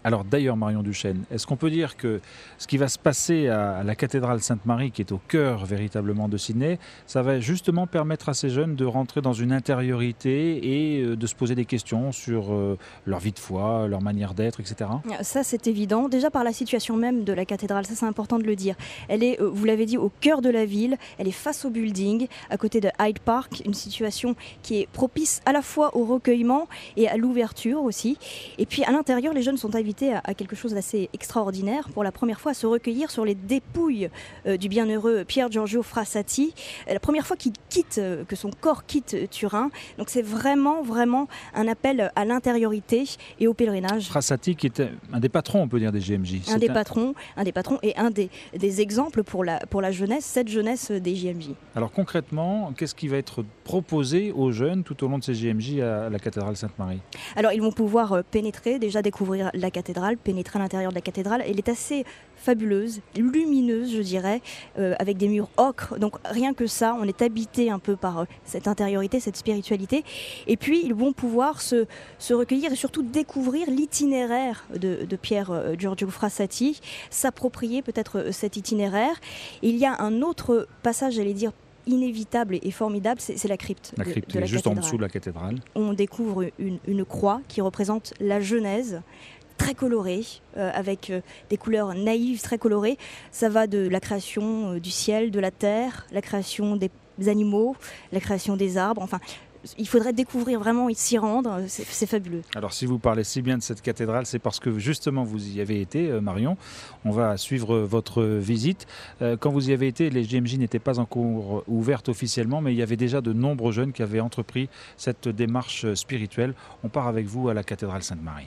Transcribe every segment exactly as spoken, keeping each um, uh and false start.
Alors d'ailleurs, Marion Duchesne, est-ce qu'on peut dire que ce qui va se passer à la cathédrale Sainte-Marie, qui est au cœur véritablement de Sydney, ça va justement permettre à ces jeunes de rentrer dans une intériorité et de se poser des questions sur leur vie de foi, leur manière d'être, et cetera. Ça, c'est évident. Déjà par la situation même de la cathédrale, ça c'est important de le dire. Elle est, vous l'avez dit, au cœur de la ville. Elle est face au building, à côté de Hyde Park, une situation qui est propice à la fois au recueillement et à l'ouverture aussi. Et puis à l'intérieur, les jeunes sont invités à quelque chose d'assez extraordinaire, pour la première fois à se recueillir sur les dépouilles euh, du bienheureux Pier Giorgio Frassati, la première fois qu'il quitte, euh, que son corps quitte Turin. Donc c'est vraiment, vraiment un appel à l'intériorité et au pèlerinage. Frassati qui était un des patrons, on peut dire, des J M J. Un des un... patrons, un des patrons et un des, des exemples pour la, pour la jeunesse, cette jeunesse des J M J. Alors concrètement, qu'est-ce qui va être proposé aux jeunes tout au long de ces J M J à la cathédrale Sainte-Marie? Alors ils vont pouvoir pénétrer, déjà découvrir la cathédrale, pénétrer à l'intérieur de la cathédrale. Elle est assez fabuleuse, lumineuse, je dirais, euh, avec des murs ocre. Donc rien que ça, on est habité un peu par euh, cette intériorité, cette spiritualité. Et puis ils vont pouvoir se, se recueillir et surtout découvrir l'itinéraire de, de Pier euh, Giorgio Frassati, s'approprier peut-être euh, cet itinéraire. Et il y a un autre passage, j'allais dire, inévitable et formidable, c'est, c'est la crypte. La crypte de, de la juste cathédrale. En dessous de la cathédrale. On découvre une, une croix qui représente la Genèse, très colorée, euh, avec euh, des couleurs naïves, très colorées. Ça va de la création euh, du ciel, de la terre, la création des animaux, la création des arbres, enfin... Il faudrait découvrir vraiment et s'y rendre, c'est, c'est fabuleux. Alors si vous parlez si bien de cette cathédrale, c'est parce que justement vous y avez été, Marion. On va suivre votre visite. Quand vous y avez été, les J M J n'étaient pas encore ouvertes officiellement, mais il y avait déjà de nombreux jeunes qui avaient entrepris cette démarche spirituelle. On part avec vous à la cathédrale Sainte-Marie.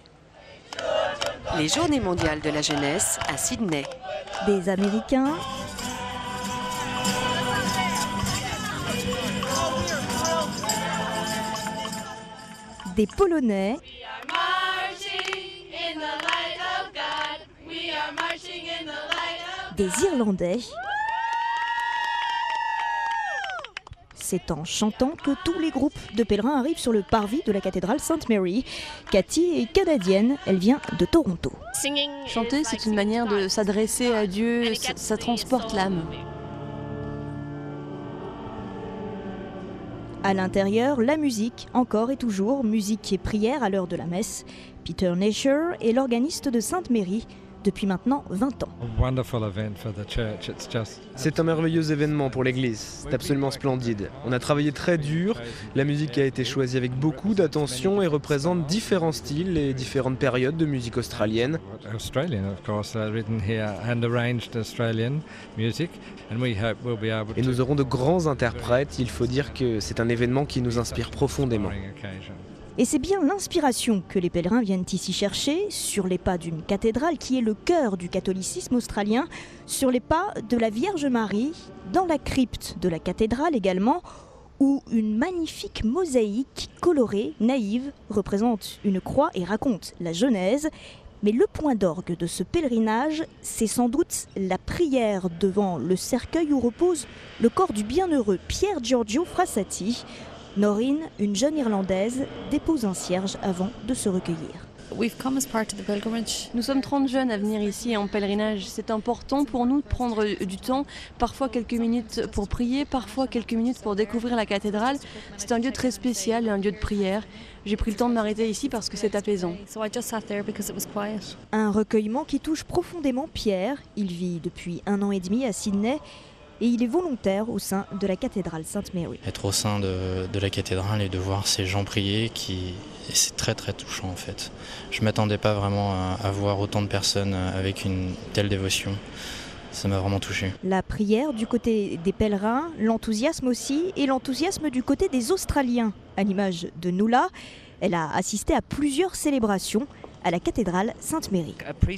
Les Journées mondiales de la jeunesse à Sydney. Des Américains, des Polonais, des Irlandais. C'est en chantant que tous les groupes de pèlerins arrivent sur le parvis de la cathédrale Sainte Mary. Cathy est canadienne, elle vient de Toronto. Chanter, c'est une manière de s'adresser à Dieu, ça transporte l'âme. À l'intérieur, la musique, encore et toujours, musique et prière à l'heure de la messe. Peter Nasher est l'organiste de Sainte Mary depuis maintenant vingt ans. C'est un merveilleux événement pour l'église, c'est absolument splendide. On a travaillé très dur, la musique a été choisie avec beaucoup d'attention et représente différents styles et différentes périodes de musique australienne. Et nous aurons de grands interprètes, il faut dire que c'est un événement qui nous inspire profondément. Et c'est bien l'inspiration que les pèlerins viennent ici chercher, sur les pas d'une cathédrale qui est le cœur du catholicisme australien, sur les pas de la Vierge Marie, dans la crypte de la cathédrale également, où une magnifique mosaïque colorée, naïve, représente une croix et raconte la Genèse. Mais le point d'orgue de ce pèlerinage, c'est sans doute la prière devant le cercueil où repose le corps du bienheureux Pier Giorgio Frassati. Noreen, une jeune Irlandaise, dépose un cierge avant de se recueillir. Nous sommes trente jeunes à venir ici en pèlerinage. C'est important pour nous de prendre du temps, parfois quelques minutes pour prier, parfois quelques minutes pour découvrir la cathédrale. C'est un lieu très spécial, un lieu de prière. J'ai pris le temps de m'arrêter ici parce que c'est apaisant. Un recueillement qui touche profondément Pierre. Il vit depuis un an et demi à Sydney. Et il est volontaire au sein de la cathédrale Sainte Mary. Être au sein de, de la cathédrale et de voir ces gens prier, qui, et c'est très très touchant en fait. Je ne m'attendais pas vraiment à, à voir autant de personnes avec une telle dévotion. Ça m'a vraiment touché. La prière du côté des pèlerins, l'enthousiasme aussi, et l'enthousiasme du côté des Australiens. À l'image de Nuala, elle a assisté à plusieurs célébrations à la cathédrale Sainte Mary.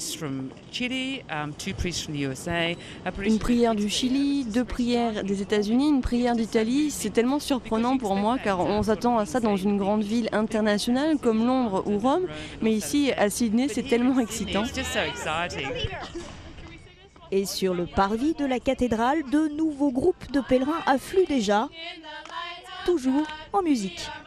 Une prière du Chili, deux prières des États-Unis, une prière d'Italie. C'est tellement surprenant pour moi car on s'attend à ça dans une grande ville internationale comme Londres ou Rome. Mais ici, à Sydney, c'est tellement excitant. Et sur le parvis de la cathédrale, de nouveaux groupes de pèlerins affluent déjà, toujours en musique.